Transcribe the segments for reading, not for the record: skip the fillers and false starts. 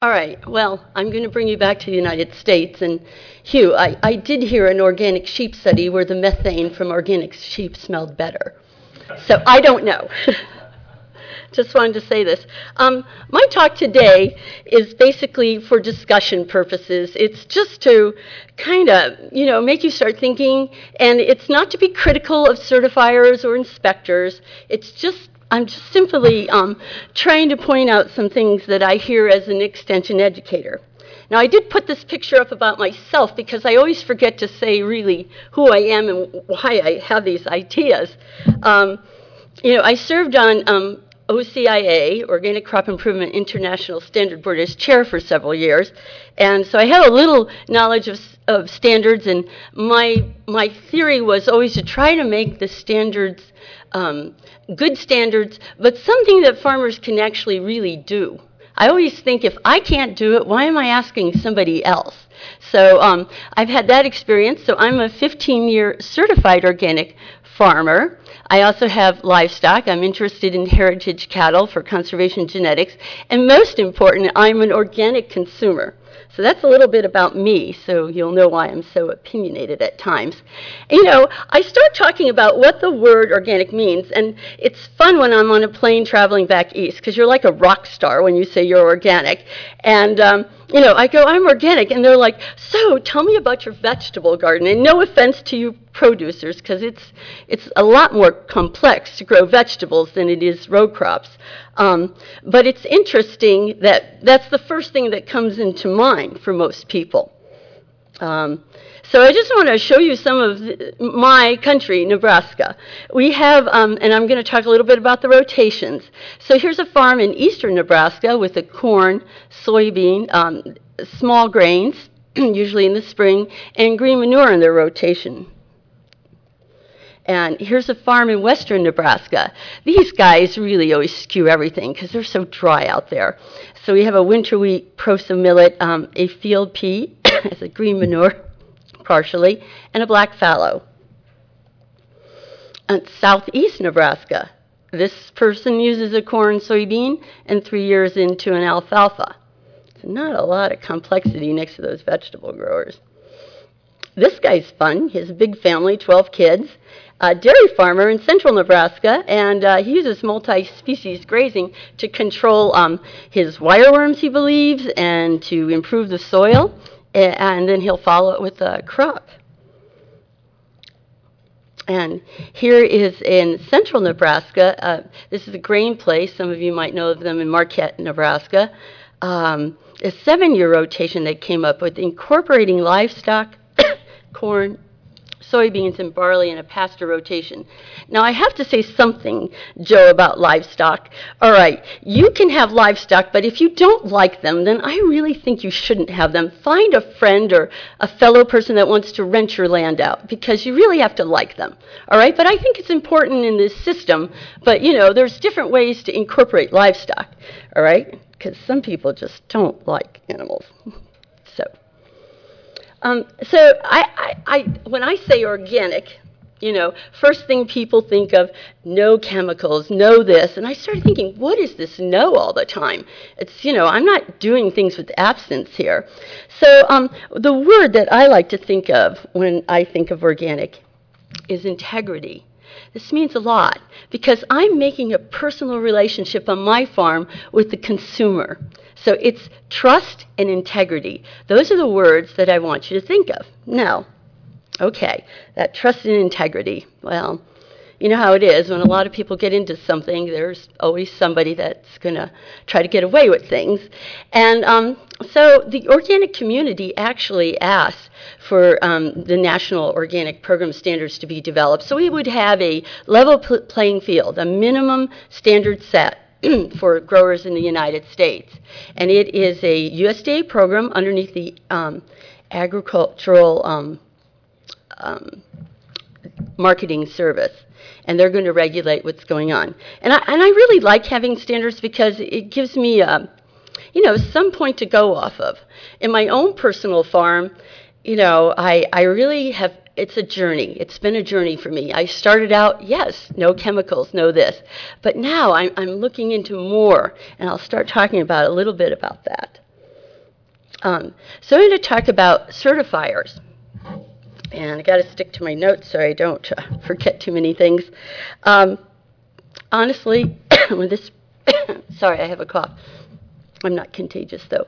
All right, well, I'm going to bring you back to the United States. And Hugh, I did hear an organic sheep study where the methane from organic sheep smelled better. So I don't know. Just wanted to say this. My talk today is basically for discussion purposes. It's just to kind of, make you start thinking. And it's not to be critical of certifiers or inspectors. I'm just simply trying to point out some things that I hear as an extension educator. Now, I did put this picture up about myself because I always forget to say really who I am and why I have these ideas. I served on OCIA, Organic Crop Improvement International Standard Board, as chair for several years. And so I have a little knowledge of standards, and my theory was always to try to make the standards good standards, but something that farmers can actually really do. I always think if I can't do it, why am I asking somebody else? So I've had that experience. So I'm a 15-year certified organic farmer. I also have livestock. I'm interested in heritage cattle for conservation genetics. And most important, I'm an organic consumer. So that's a little bit about me, so you'll know why I'm so opinionated at times. I start talking about what the word organic means, and it's fun when I'm on a plane traveling back east, because you're like a rock star when you say you're organic. And, I go, I'm organic, and they're like, so tell me about your vegetable garden. And no offense to you producers, because it's a lot more complex to grow vegetables than it is row crops. But it's interesting that that's the first thing that comes into mind for most people. So I just want to show you some of my country, Nebraska. We have, and I'm going to talk a little bit about the rotations. So here's a farm in eastern Nebraska with a corn, soybean, small grains, usually in the spring, and green manure in their rotation. And here's a farm in western Nebraska. These guys really always skew everything because they're so dry out there. So we have a winter wheat, proso millet, a field pea as a green manure, partially, and a black fallow. And southeast Nebraska, this person uses a corn, soybean, and 3 years into an alfalfa. So not a lot of complexity next to those vegetable growers. This guy's fun. He has a big family, 12 kids. A dairy farmer in central Nebraska, and he uses multi-species grazing to control his wireworms, he believes, and to improve the soil, and then he'll follow it with a crop. And here is in central Nebraska. This is a grain place. Some of you might know of them in Marquette, Nebraska. A 7-year rotation they came up with, incorporating livestock, corn, soybeans, and barley in a pasture rotation. Now, I have to say something, Joe, about livestock. All right, you can have livestock, but if you don't like them, then I really think you shouldn't have them. Find a friend or a fellow person that wants to rent your land out, because you really have to like them. All right, but I think it's important in this system, but, there's different ways to incorporate livestock, all right, because some people just don't like animals. So when I say organic, first thing people think of, no chemicals, no this. And I started thinking, what is this no all the time? It's, I'm not doing things with absence here. So the word that I like to think of when I think of organic is integrity. This means a lot because I'm making a personal relationship on my farm with the consumer. So it's trust and integrity. Those are the words that I want you to think of. Now, okay, that trust and integrity. Well, you know how it is. When a lot of people get into something, there's always somebody that's going to try to get away with things. And so the organic community actually asked for the National Organic Program Standards to be developed. So we would have a level playing field, a minimum standard set for growers in the United States. And it is a USDA program underneath the Agricultural Marketing Service. And they're going to regulate what's going on. And I really like having standards because it gives me, some point to go off of. In my own personal farm, I really have, it's a journey. It's been a journey for me. I started out, yes, no chemicals, no this. But now I'm looking into more, and I'll start talking about a little bit about that. So I'm going to talk about certifiers. And I got to stick to my notes so I don't forget too many things. Honestly, with this, sorry, I have a cough. I'm not contagious though.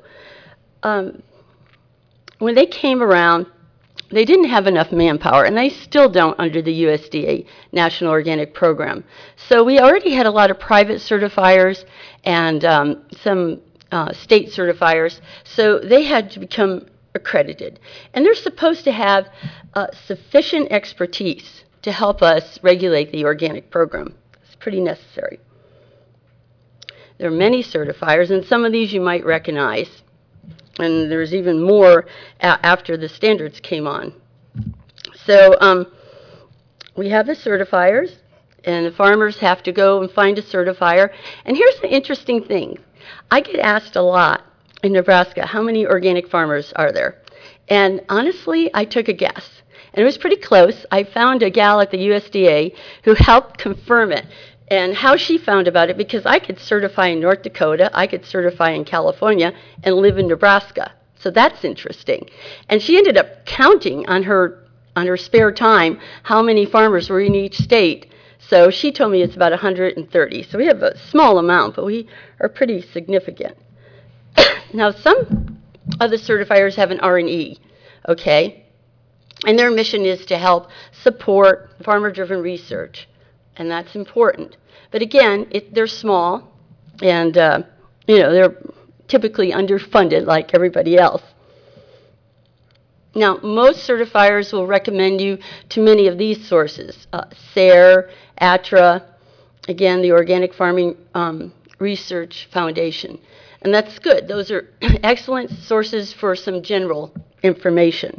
When they came around, they didn't have enough manpower, and they still don't under the USDA National Organic Program. So we already had a lot of private certifiers and some state certifiers, so they had to become accredited. And they're supposed to have sufficient expertise to help us regulate the organic program. It's pretty necessary. There are many certifiers, and some of these you might recognize. And there's even more after the standards came on. So we have the certifiers, and the farmers have to go and find a certifier. And here's the interesting thing. I get asked a lot in Nebraska, how many organic farmers are there? And honestly, I took a guess. And it was pretty close. I found a gal at the USDA who helped confirm it. And how she found about it, because I could certify in North Dakota, I could certify in California, and live in Nebraska. So that's interesting. And she ended up counting on her spare time how many farmers were in each state. So she told me it's about 130. So we have a small amount, but we are pretty significant. Now, some of the certifiers have an R&E, okay? And their mission is to help support farmer-driven research. And that's important. But again, they're small, and they're typically underfunded like everybody else. Now, most certifiers will recommend you to many of these sources: SARE, ATRA, again, the Organic Farming Research Foundation. And that's good. Those are excellent sources for some general information.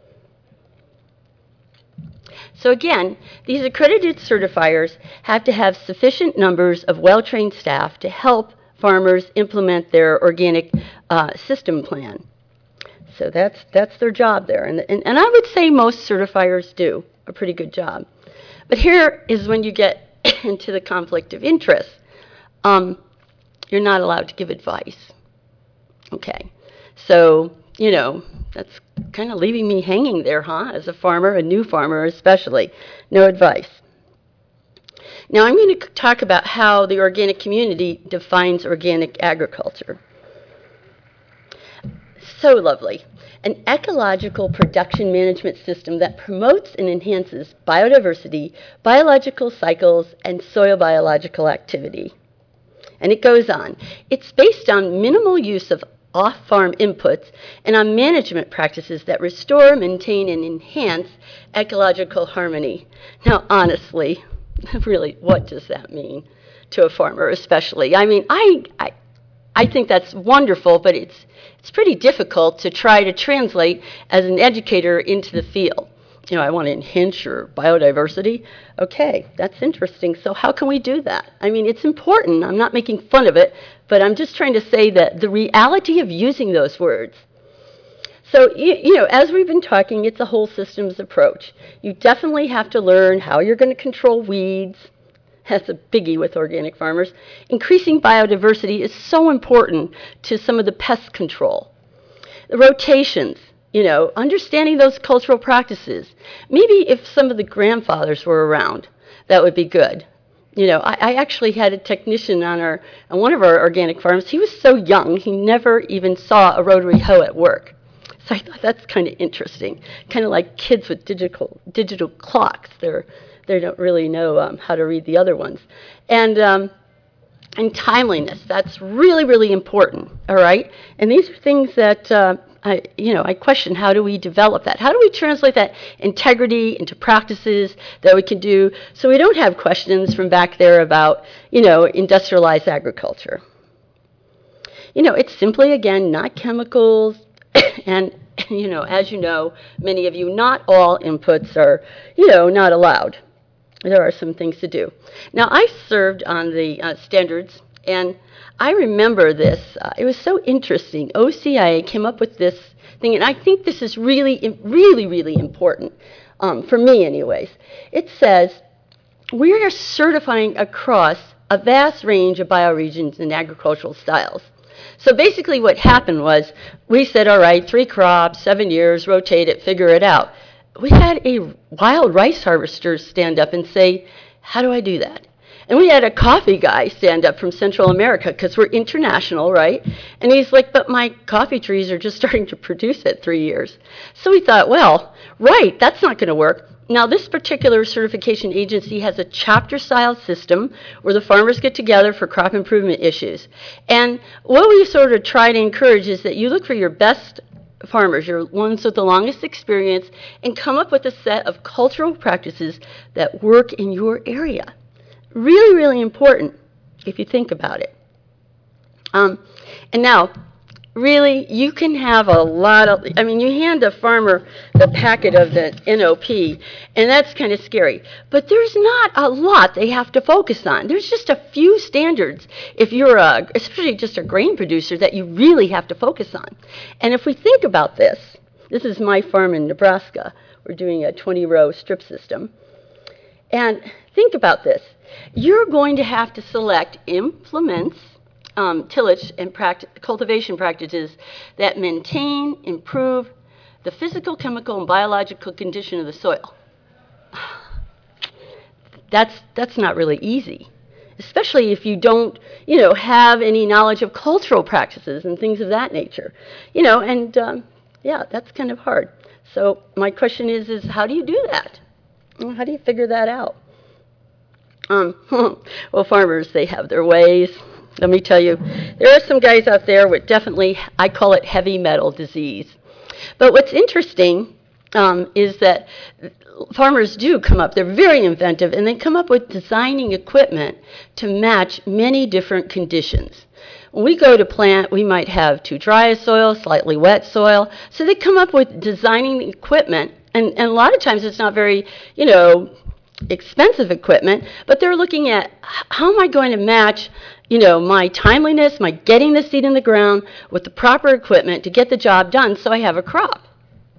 So again, these accredited certifiers have to have sufficient numbers of well-trained staff to help farmers implement their organic system plan. So that's their job there. And I would say most certifiers do a pretty good job. But here is when you get into the conflict of interest. You're not allowed to give advice. Okay. So, that's kind of leaving me hanging there, huh? As a farmer, a new farmer especially. No advice. Now I'm going to talk about how the organic community defines organic agriculture. So lovely. An ecological production management system that promotes and enhances biodiversity, biological cycles, and soil biological activity. And it goes on. It's based on minimal use of off-farm inputs and on management practices that restore, maintain, and enhance ecological harmony. Now, honestly, really, what does that mean to a farmer especially? I mean, I think that's wonderful, but it's pretty difficult to try to translate as an educator into the field. I want to enhance your biodiversity. Okay, that's interesting. So how can we do that? I mean, it's important. I'm not making fun of it, but I'm just trying to say that the reality of using those words. So, as we've been talking, it's a whole systems approach. You definitely have to learn how you're going to control weeds. That's a biggie with organic farmers. Increasing biodiversity is so important to some of the pest control. The rotations. Understanding those cultural practices. Maybe if some of the grandfathers were around, that would be good. I actually had a technician on one of our organic farms. He was so young, he never even saw a rotary hoe at work. So I thought that's kind of interesting. Kind of like kids with digital clocks. They don't really know how to read the other ones. And timeliness, that's really, really important, all right? And these are things that I question, how do we develop that? How do we translate that integrity into practices that we can do so we don't have questions from back there about, industrialized agriculture? It's simply, again, not chemicals. And, as you know, many of you, not all inputs are, not allowed. There are some things to do. Now, I served on the standards, and I remember this. It was so interesting. OCIA came up with this thing, and I think this is really, really, really important, for me anyways. It says, we are certifying across a vast range of bioregions and agricultural styles. So basically what happened was we said, all right, 3 crops, 7 years, rotate it, figure it out. We had a wild rice harvester stand up and say, how do I do that? And we had a coffee guy stand up from Central America because we're international, right? And he's like, but my coffee trees are just starting to produce at 3 years. So we thought, well, right, that's not going to work. Now, this particular certification agency has a chapter-style system where the farmers get together for crop improvement issues. And what we sort of try to encourage is that you look for your best farmers, your ones with the longest experience, and come up with a set of cultural practices that work in your area. Really, really important if you think about it. And now, really, you can have a lot of, I mean, you hand a farmer the packet of the NOP, and that's kind of scary. But there's not a lot they have to focus on. There's just a few standards, if you're especially just a grain producer, that you really have to focus on. And if we think about this, this is my farm in Nebraska. We're doing a 20-row strip system. And think about this. You're going to have to select implements, tillage and cultivation practices that maintain, improve the physical, chemical, and biological condition of the soil. That's not really easy, especially if you don't, have any knowledge of cultural practices and things of that nature, and yeah, that's kind of hard. So my question is how do you do that? How do you figure that out? Well, farmers, they have their ways. Let me tell you, there are some guys out there with definitely, I call it heavy metal disease. But what's interesting is that farmers do come up, they're very inventive, and they come up with designing equipment to match many different conditions. When we go to plant, we might have too dry a soil, slightly wet soil. So they come up with designing equipment, and a lot of times it's not very, expensive equipment, but they're looking at how am I going to match, my timeliness, my getting the seed in the ground with the proper equipment to get the job done so I have a crop.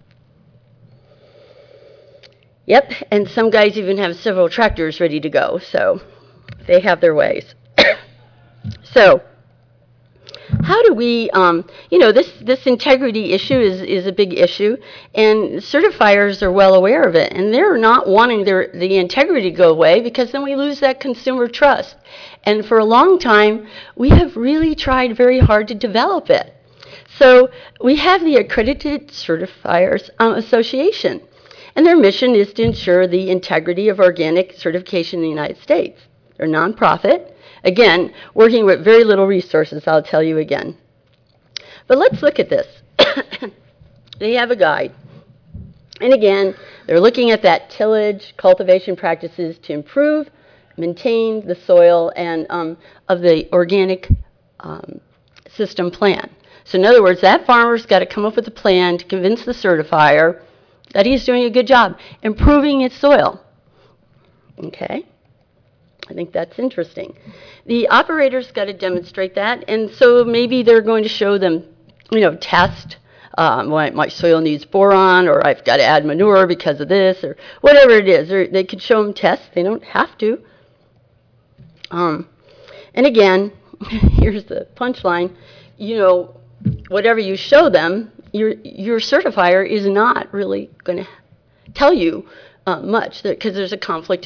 Yep, and some guys even have several tractors ready to go, so they have their ways. So how do we, this integrity issue is a big issue, and certifiers are well aware of it, and they're not wanting the integrity to go away because then we lose that consumer trust. And for a long time, we have really tried very hard to develop it. So we have the Accredited Certifiers Association, and their mission is to ensure the integrity of organic certification in the United States. They're a nonprofit. Again, working with very little resources, I'll tell you again. But let's look at this. They have a guide. And again, they're looking at that tillage, cultivation practices to improve, maintain the soil and of the organic system plan. So in other words, that farmer's got to come up with a plan to convince the certifier that he's doing a good job improving his soil. Okay? I think that's interesting. The operator's got to demonstrate that, and so maybe they're going to show them, test, my soil needs boron, or I've got to add manure because of this, or whatever it is. Or they could show them tests. They don't have to. And again, here's the punchline. Whatever you show them, your certifier is not really going to tell you much because there's a conflict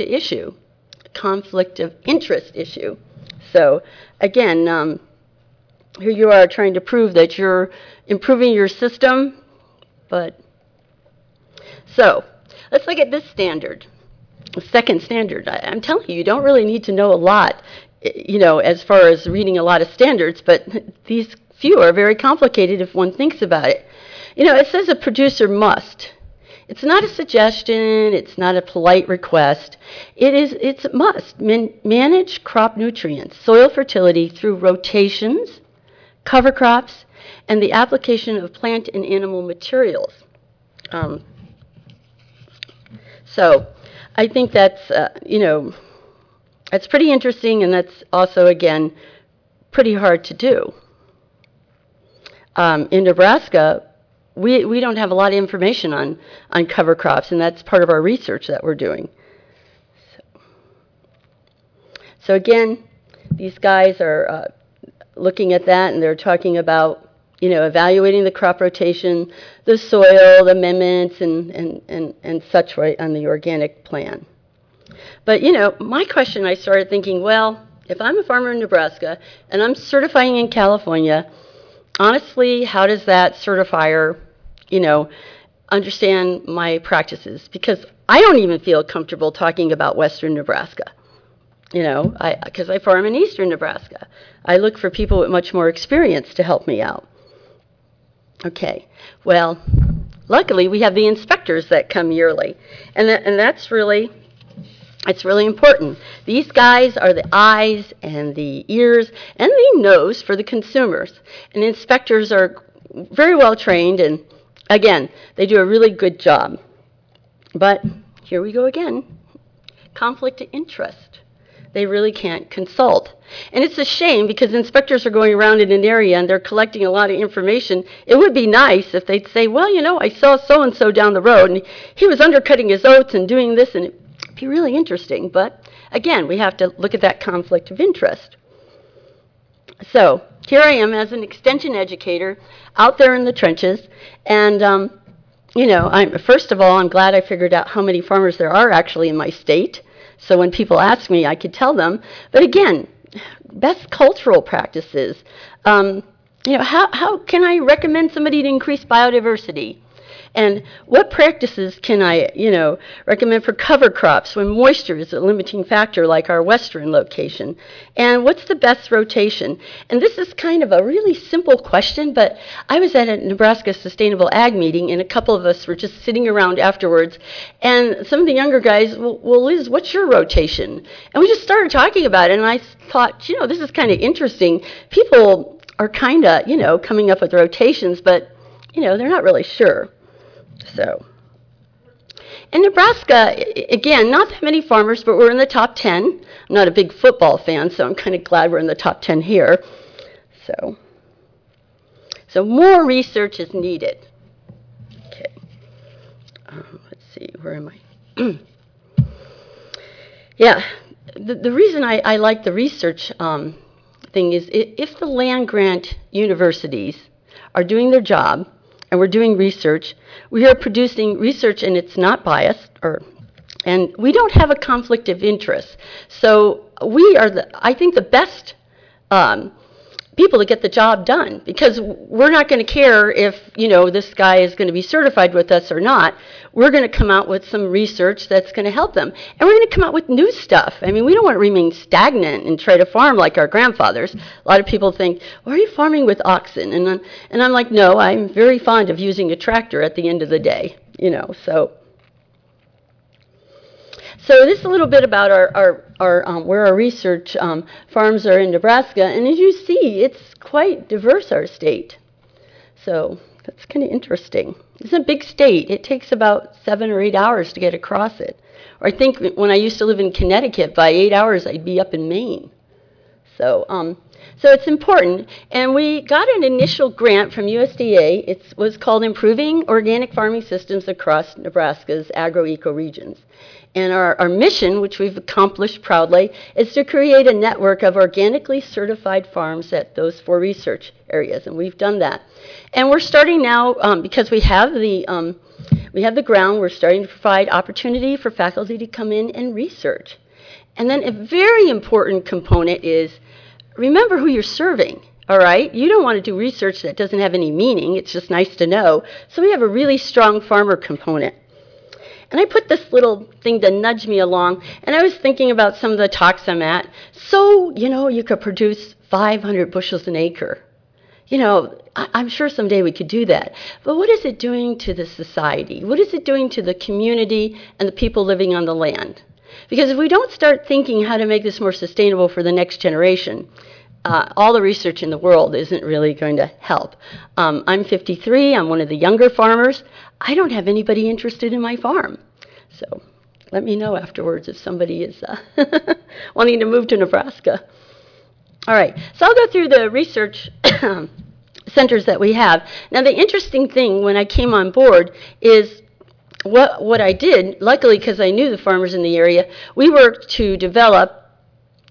of interest issue. So again, here you are trying to prove that you're improving your system, but so let's look at this standard, the second standard. I'm telling you, you don't really need to know a lot, as far as reading a lot of standards, but these few are very complicated if one thinks about it. It says a producer must. It's not a suggestion, it's not a polite request. It's a must. Manage crop nutrients, soil fertility through rotations, cover crops, and the application of plant and animal materials. So I think that's, that's pretty interesting, and that's also, again, pretty hard to do. In Nebraska, we don't have a lot of information on cover crops, and that's part of our research that we're doing. So again, these guys are looking at that, and they're talking about, evaluating the crop rotation, the soil, the amendments, and such right on the organic plan. But, my question, I started thinking, well, if I'm a farmer in Nebraska and I'm certifying in California, honestly, how does that certifier, understand my practices? Because I don't even feel comfortable talking about Western Nebraska, because I farm in Eastern Nebraska. I look for people with much more experience to help me out. Okay, well, luckily we have the inspectors that come yearly, and that's really, it's really important. These guys are the eyes and the ears and the nose for the consumers, and inspectors are very well trained, and again, they do a really good job. But here we go again, conflict of interest. They really can't consult. And it's a shame because inspectors are going around in an area and they're collecting a lot of information. It would be nice if they'd say, well, I saw so-and-so down the road and he was undercutting his oats and doing this, and it'd be really interesting. But again, we have to look at that conflict of interest. So here I am as an extension educator out there in the trenches, and first of all, I'm glad I figured out how many farmers there are actually in my state. So when people ask me, I could tell them. But again, best cultural practices. How can I recommend somebody to increase biodiversity? And what practices can I, recommend for cover crops when moisture is a limiting factor like our western location? And what's the best rotation? And this is kind of a really simple question, but I was at a Nebraska Sustainable Ag meeting, and a couple of us were just sitting around afterwards, and some of the younger guys, well, Liz, what's your rotation? And we just started talking about it, and I thought, this is kind of interesting. People are kind of, coming up with rotations, but, they're not really sure. So, in Nebraska, again, not that many farmers, but we're in the top 10. I'm not a big football fan, so I'm kind of glad we're in the top 10 here. So more research is needed. Okay. Let's see, where am I? Yeah, the reason I like the research thing is if the land-grant universities are doing their job, and we're doing research, we are producing research and it's not biased, and we don't have a conflict of interest. So we are, I think, the best people to get the job done, because we're not going to care if, this guy is going to be certified with us or not. We're going to come out with some research that's going to help them. And we're going to come out with new stuff. I mean, we don't want to remain stagnant and try to farm like our grandfathers. A lot of people think, well, are you farming with oxen? And I'm like, no, I'm very fond of using a tractor at the end of the day, So this is a little bit about where our research farms are in Nebraska, and as you see, it's quite diverse, our state. So that's kind of interesting. It's a big state. It takes about 7 or 8 hours to get across it. Or I think when I used to live in Connecticut, by 8 hours I'd be up in Maine. So it's important, and we got an initial grant from USDA. It was called Improving Organic Farming Systems Across Nebraska's Agro-Eco Regions. And our mission, which we've accomplished proudly, is to create a network of organically certified farms at those 4 research areas, and we've done that. And we're starting now, because we have the ground, we're starting to provide opportunity for faculty to come in and research. And then a very important component is remember who you're serving. All right, you don't want to do research that doesn't have any meaning. It's just nice to know. So we have a really strong farmer component. And I put this little thing to nudge me along, and I was thinking about some of the talks I'm at. So, you could produce 500 bushels an acre. I'm sure someday we could do that. But what is it doing to the society? What is it doing to the community and the people living on the land? Because if we don't start thinking how to make this more sustainable for the next generation, all the research in the world isn't really going to help. I'm 53. I'm one of the younger farmers. I don't have anybody interested in my farm. So let me know afterwards if somebody is wanting to move to Nebraska. All right, so I'll go through the research centers that we have. Now, the interesting thing when I came on board is what I did, luckily because I knew the farmers in the area, we worked to develop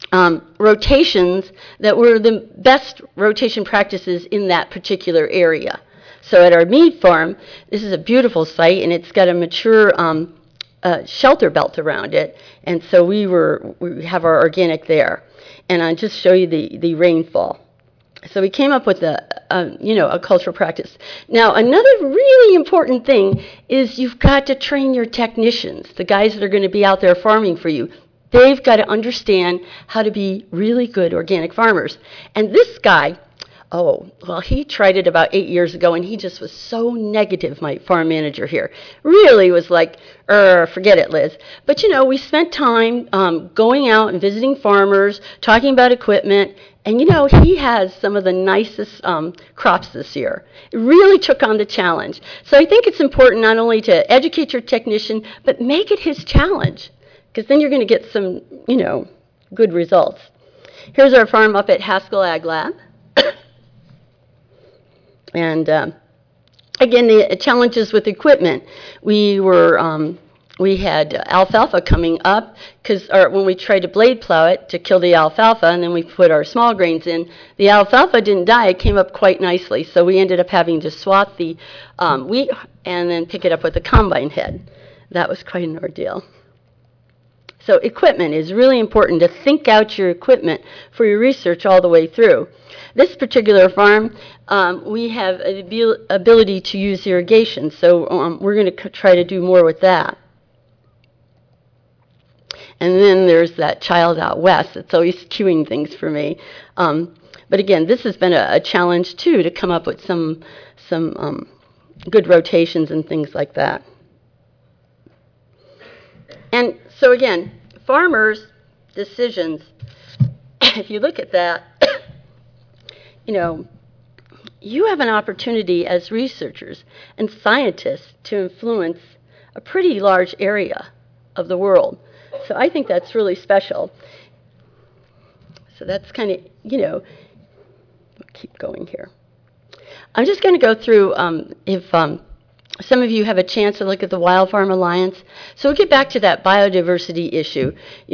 rotations that were the best rotation practices in that particular area. So at our mead farm, this is a beautiful site, and it's got a mature shelter belt around it, and so we have our organic there. And I'll just show you the rainfall. So we came up with a cultural practice. Now, another really important thing is you've got to train your technicians, the guys that are going to be out there farming for you. They've got to understand how to be really good organic farmers. And this guy, he tried it about 8 years ago, and he just was so negative, my farm manager here. Really was like, forget it, Liz. But, we spent time going out and visiting farmers, talking about equipment, and, he has some of the nicest crops this year. It really took on the challenge. So I think it's important not only to educate your technician, but make it his challenge, because then you're going to get some, good results. Here's our farm up at Haskell Ag Lab. And again, the challenges with equipment. We had alfalfa coming up when we tried to blade plow it to kill the alfalfa, and then we put our small grains in. The alfalfa didn't die; it came up quite nicely. So we ended up having to swat the wheat and then pick it up with a combine head. That was quite an ordeal. So equipment is really important, to think out your equipment for your research all the way through. This particular farm, we have the ability to use irrigation, so we're going to try to do more with that. And then there's that child out west that's always cueing things for me. But again, this has been a challenge too, to come up with some good rotations and things like that. And so again, farmers' decisions, if you look at that, you have an opportunity as researchers and scientists to influence a pretty large area of the world. So I think that's really special. So that's kind of, we'll keep going here. I'm just going to go through, if some of you have a chance to look at the Wild Farm Alliance. So we'll get back to that biodiversity issue.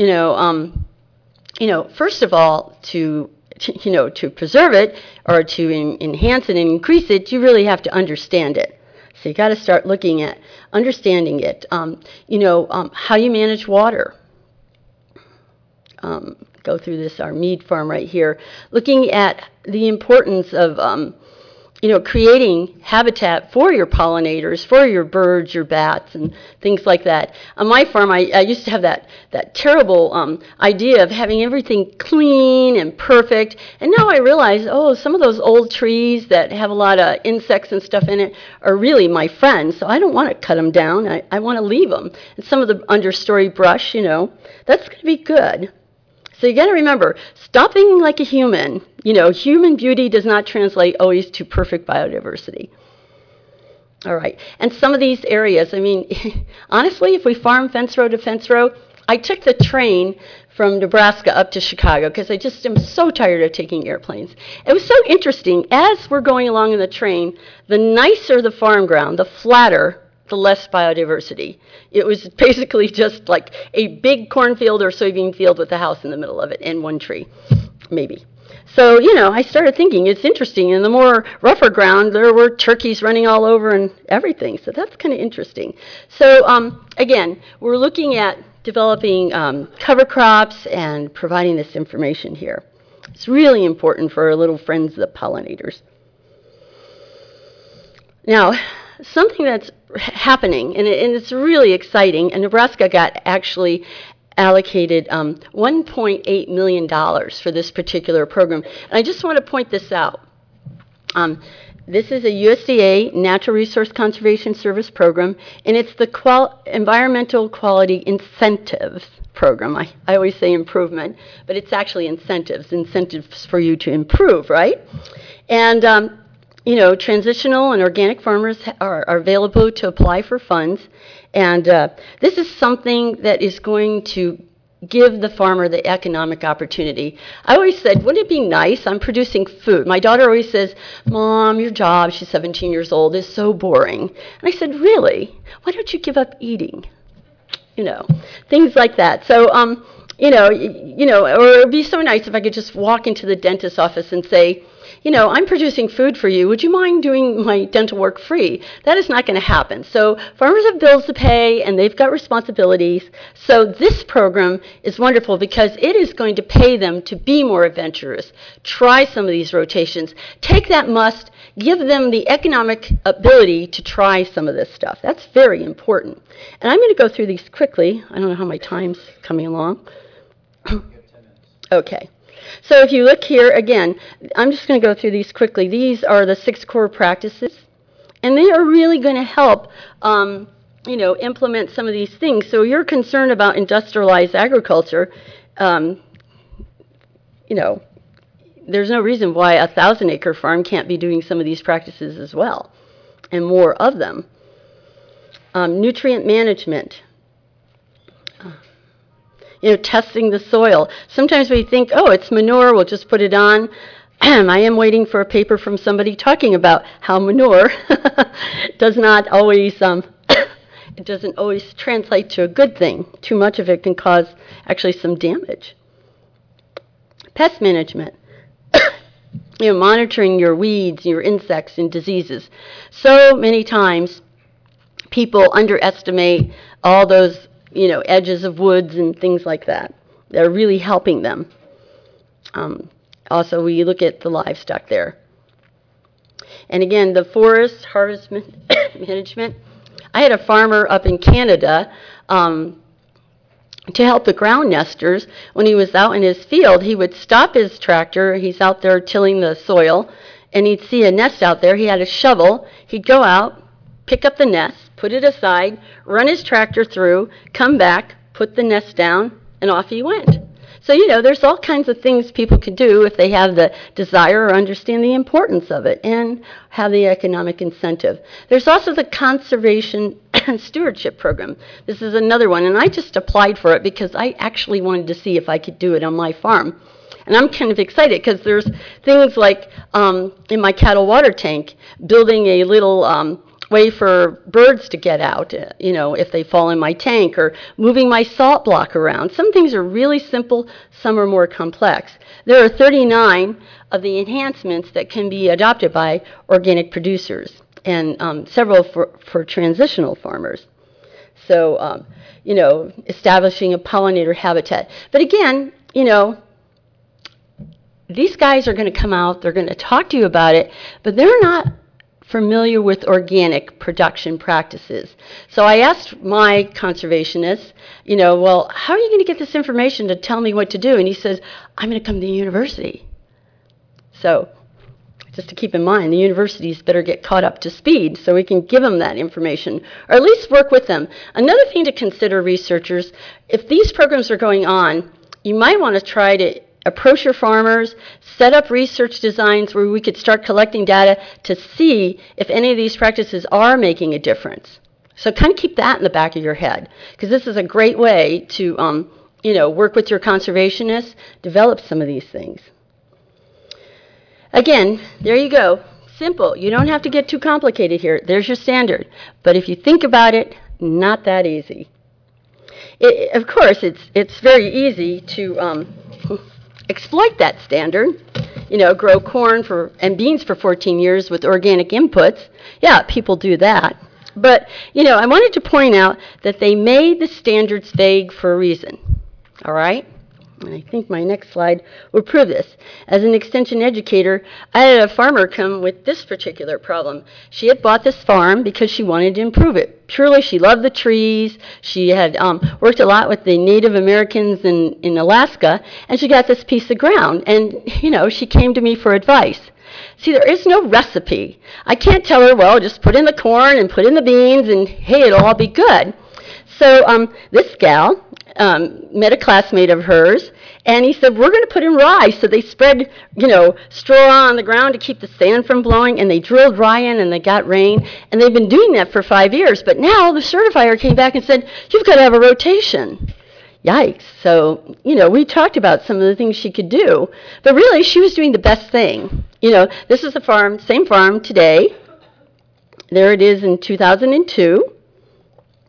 First of all, to preserve it or to enhance it and increase it, you really have to understand it. So you got to start looking at understanding it. How you manage water. Go through this, our mead farm right here, looking at the importance of creating habitat for your pollinators, for your birds, your bats, and things like that. On my farm, I used to have that terrible idea of having everything clean and perfect, and now I realize, some of those old trees that have a lot of insects and stuff in it are really my friends, so I don't want to cut them down. I want to leave them. And some of the understory brush, that's going to be good. So you got to remember, stop thinking like a human. Human beauty does not translate always to perfect biodiversity. All right. And some of these areas, honestly, if we farm fence row to fence row, I took the train from Nebraska up to Chicago because I just am so tired of taking airplanes. It was so interesting. As we're going along in the train, the nicer the farm ground, the flatter, the less biodiversity. It was basically just like a big cornfield or soybean field with a house in the middle of it and one tree, maybe. So, I started thinking, it's interesting. In the more rougher ground, there were turkeys running all over and everything. So that's kind of interesting. So, again, we're looking at developing cover crops and providing this information here. It's really important for our little friends, the pollinators. Now, something that's happening, and it's really exciting, and Nebraska got actually allocated $1.8 million for this particular program. And I just want to point this out. This is a USDA Natural Resource Conservation Service program, and it's the Environmental Quality Incentives program. I always say improvement, but it's actually incentives for you to improve, right? And transitional and organic farmers are available to apply for funds. And this is something that is going to give the farmer the economic opportunity. I always said, wouldn't it be nice? I'm producing food. My daughter always says, Mom, your job, she's 17 years old, is so boring. And I said, really? Why don't you give up eating? Things like that. So or it would be so nice if I could just walk into the dentist's office and say, I'm producing food for you. Would you mind doing my dental work free? That is not going to happen. So farmers have bills to pay, and they've got responsibilities. So this program is wonderful because it is going to pay them to be more adventurous, try some of these rotations, take that must, give them the economic ability to try some of this stuff. That's very important. And I'm going to go through these quickly. I don't know how my time's coming along. Okay. So if you look here, again, I'm just going to go through these quickly. These are the 6 core practices, and they are really going to help, implement some of these things. So you're concerned about industrialized agriculture, there's no reason why a 1,000-acre farm can't be doing some of these practices as well, and more of them. Nutrient management. Testing the soil. Sometimes we think, it's manure, we'll just put it on. I am waiting for a paper from somebody talking about how manure does not always, it doesn't always translate to a good thing. Too much of it can cause actually some damage. Pest management. Monitoring your weeds, your insects, and diseases. So many times people underestimate all those edges of woods and things like that. They're really helping them. Also, we look at the livestock there. And again, the forest harvest management. I had a farmer up in Canada to help the ground nesters. When he was out in his field, he would stop his tractor. He's out there tilling the soil, and he'd see a nest out there. He had a shovel. He'd go out, pick up the nest, put it aside, run his tractor through, come back, put the nest down, and off he went. So, there's all kinds of things people can do if they have the desire or understand the importance of it and have the economic incentive. There's also the Conservation Stewardship Program. This is another one, and I just applied for it because I actually wanted to see if I could do it on my farm. And I'm kind of excited because there's things like in my cattle water tank, building a little way for birds to get out, if they fall in my tank, or moving my salt block around. Some things are really simple, some are more complex. There are 39 of the enhancements that can be adopted by organic producers, and several for transitional farmers. So, establishing a pollinator habitat. But again, these guys are going to come out, they're going to talk to you about it, but they're not familiar with organic production practices. So I asked my conservationist, well, how are you going to get this information to tell me what to do? And he says, I'm going to come to the university. So just to keep in mind, the universities better get caught up to speed so we can give them that information, or at least work with them. Another thing to consider, researchers, if these programs are going on, you might want to try to approach your farmers, set up research designs where we could start collecting data to see if any of these practices are making a difference. So kind of keep that in the back of your head, because this is a great way to work with your conservationists, develop some of these things. Again, there you go. Simple. You don't have to get too complicated here. There's your standard. But if you think about it, not that easy. Of course, it's very easy to exploit that standard, grow corn and beans for 14 years with organic inputs. Yeah, people do that. But, I wanted to point out that they made the standards vague for a reason, all right? And I think my next slide will prove this. As an extension educator, I had a farmer come with this particular problem. She had bought this farm because she wanted to improve it. Purely, she loved the trees. She had worked a lot with the Native Americans in Alaska, and she got this piece of ground. And, she came to me for advice. See, there is no recipe. I can't tell her, well, just put in the corn and put in the beans, and, hey, it'll all be good. So this gal met a classmate of hers, and he said, we're going to put in rye. So they spread, straw on the ground to keep the sand from blowing, and they drilled rye in, and they got rain. And they've been doing that for 5 years. But now the certifier came back and said, you've got to have a rotation. Yikes. So, we talked about some of the things she could do. But really, she was doing the best thing. This is the same farm today. There it is in 2002.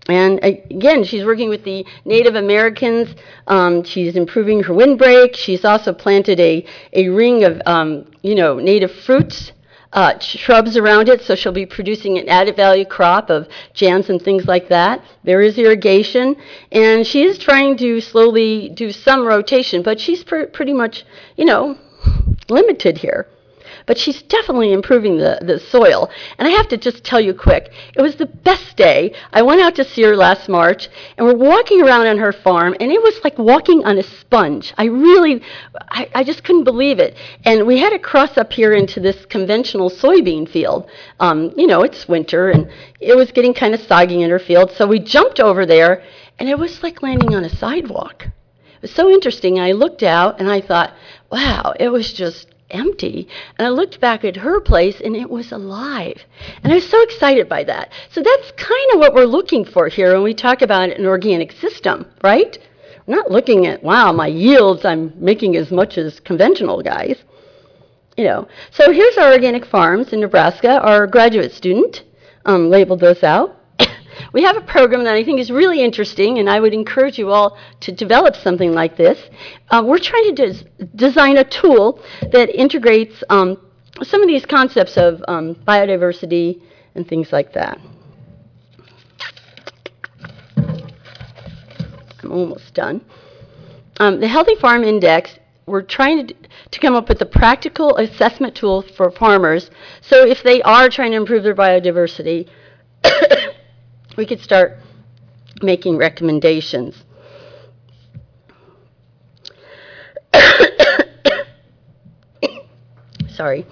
And again, she's working with the Native Americans. She's improving her windbreak. She's also planted a ring of, native fruits, shrubs around it, so she'll be producing an added value crop of jams and things like that. There is irrigation, and she is trying to slowly do some rotation, but she's pretty much, limited here. But she's definitely improving the soil. And I have to just tell you quick, it was the best day. I went out to see her last March, and we're walking around on her farm, and it was like walking on a sponge. I just couldn't believe it. And we had to cross up here into this conventional soybean field. It's winter, and it was getting kind of soggy in her field, so we jumped over there, and it was like landing on a sidewalk. It was so interesting. I looked out, and I thought, wow, it was just empty. And I looked back at her place, and it was alive. And I was so excited by that. So that's kind of what we're looking for here when we talk about an organic system, right? We're not looking at, wow, my yields, I'm making as much as conventional guys. So here's our organic farms in Nebraska. Our graduate student labeled those out. We have a program that I think is really interesting, and I would encourage you all to develop something like this. We're trying to design a tool that integrates some of these concepts of biodiversity and things like that. I'm almost done. The Healthy Farm Index, we're trying to come up with a practical assessment tool for farmers, so if they are trying to improve their biodiversity, we could start making recommendations. Sorry.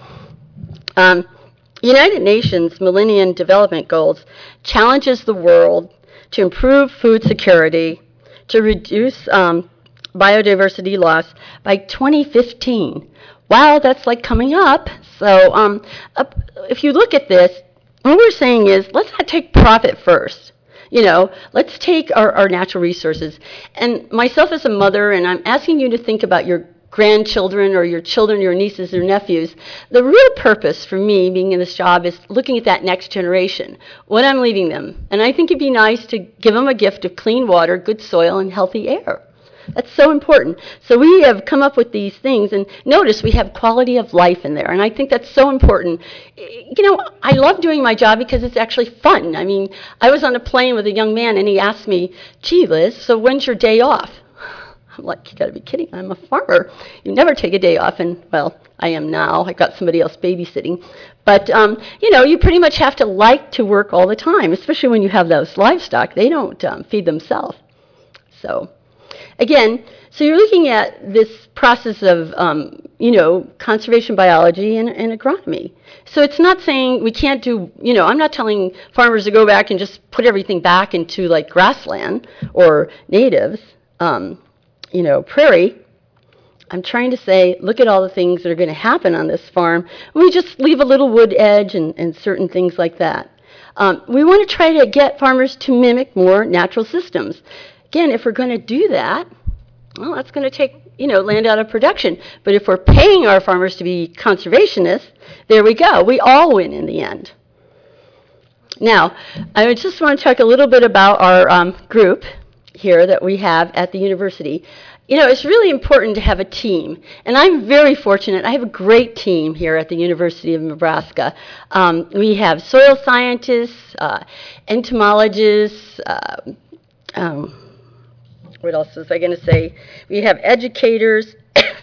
United Nations Millennium Development Goals challenges the world to improve food security, to reduce biodiversity loss by 2015. Wow, that's like coming up. So if you look at this, what we're saying is, let's not take profit first. Let's take our natural resources. And myself as a mother, and I'm asking you to think about your grandchildren or your children, your nieces or nephews. The real purpose for me being in this job is looking at that next generation, what I'm leaving them. And I think it'd be nice to give them a gift of clean water, good soil, and healthy air. That's so important. So we have come up with these things, and notice we have quality of life in there, and I think that's so important. I love doing my job because it's actually fun. I mean, I was on a plane with a young man, and he asked me, gee, Liz, so when's your day off? I'm like, you gotta be kidding, I'm a farmer. You never take a day off, and, well, I am now. I got somebody else babysitting. But, you pretty much have to like to work all the time, especially when you have those livestock. They don't feed themselves. So, again, so you're looking at this process of, conservation biology and agronomy. So it's not saying we can't do, I'm not telling farmers to go back and just put everything back into like grassland or natives, prairie. I'm trying to say, look at all the things that are going to happen on this farm. We just leave a little wood edge and certain things like that. We want to try to get farmers to mimic more natural systems. Again, if we're going to do that, well, that's going to take, land out of production. But if we're paying our farmers to be conservationists, there we go. We all win in the end. Now, I just want to talk a little bit about our group here that we have at the university. It's really important to have a team, and I'm very fortunate. I have a great team here at the University of Nebraska. We have soil scientists, entomologists, what else was I going to say? We have educators.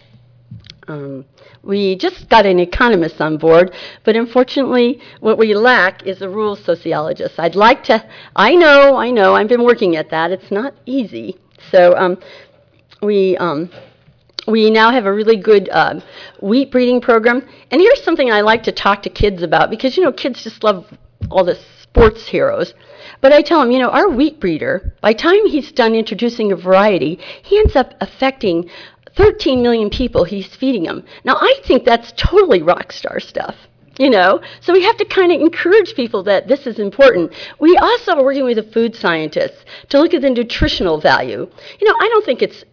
We just got an economist on board, but unfortunately what we lack is a rules sociologist. I'd like to, I know, I've been working at that. It's not easy. So we now have a really good wheat breeding program. And here's something I like to talk to kids about, because, kids just love all the sports heroes. But I tell them, our wheat breeder, by the time he's done introducing a variety, he ends up affecting 13 million people he's feeding them. Now, I think that's totally rock star stuff. So we have to kind of encourage people that this is important. We also are working with the food scientists to look at the nutritional value. I don't think it's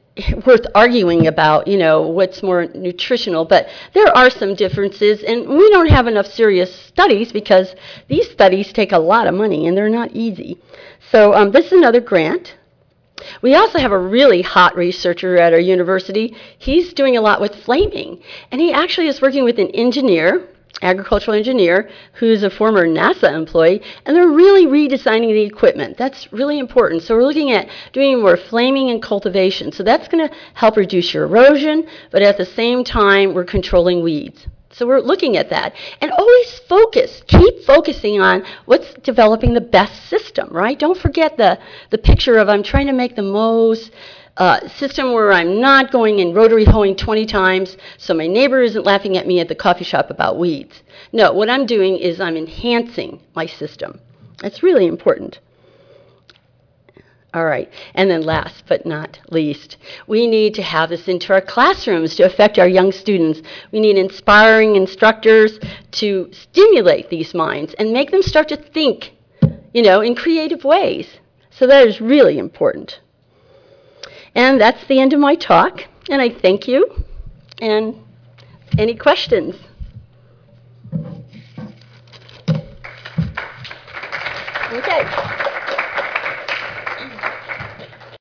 worth arguing about, what's more nutritional, but there are some differences, and we don't have enough serious studies because these studies take a lot of money and they're not easy. So this is another grant. We also have a really hot researcher at our university. He's doing a lot with flaming, and he actually is working with an engineer, agricultural engineer, who's a former NASA employee, and they're really redesigning the equipment. That's really important. So we're looking at doing more flaming and cultivation. So that's going to help reduce your erosion, but at the same time, we're controlling weeds. So we're looking at that. And always keep focusing on what's developing the best system, right? Don't forget the picture of I'm trying to make the most system where I'm not going and rotary hoeing 20 times so my neighbor isn't laughing at me at the coffee shop about weeds. No, what I'm doing is I'm enhancing my system. That's really important. All right, and then last but not least, we need to have this into our classrooms to affect our young students. We need inspiring instructors to stimulate these minds and make them start to think, in creative ways. So that is really important. And that's the end of my talk, and I thank you. And any questions? Okay.